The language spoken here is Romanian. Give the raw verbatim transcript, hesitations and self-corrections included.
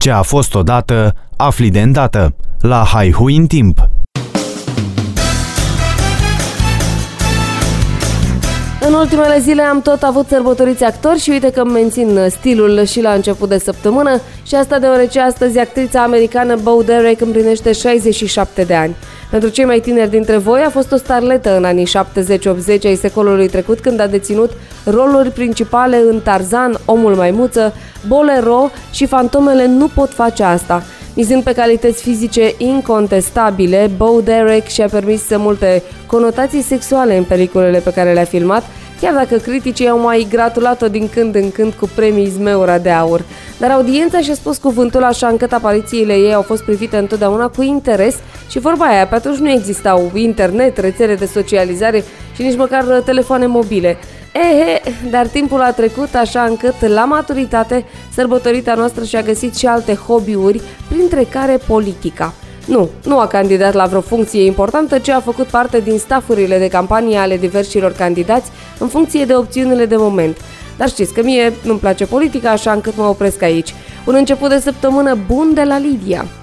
Ce a fost odată, afli de îndată. La Haihui în timp. În ultimele zile am tot avut sărbătoriți actori și uite că mențin stilul și la început de săptămână, și asta deoarece astăzi actrița americană Bo Derek împlinește șaizeci și șapte de ani. Pentru cei mai tineri dintre voi, a fost o starletă în anii șaptezeci optzeci ai secolului trecut, când a deținut roluri principale în Tarzan, Omul Maimuță, Bolero și Fantomele nu pot face asta. Mizând pe calități fizice incontestabile, Bo Derek și-a permis multe conotații sexuale în peliculele pe care le-a filmat, chiar dacă criticii au mai gratulat-o din când în când cu premii Zmeura de aur. Dar audiența și-a spus cuvântul, așa încât aparițiile ei au fost privite întotdeauna cu interes și vorba aia, pe atunci nu existau internet, rețele de socializare și nici măcar telefoane mobile. Ehe, dar timpul a trecut așa încât, la maturitate, sărbătorita noastră și-a găsit și alte hobby-uri, printre care politica. Nu, nu a candidat la vreo funcție importantă, ci a făcut parte din staffurile de campanie ale diversilor candidați în funcție de opțiunile de moment. Dar știți că mie nu-mi place politica, așa încât mă opresc aici. Un început de săptămână bun de la Lidia!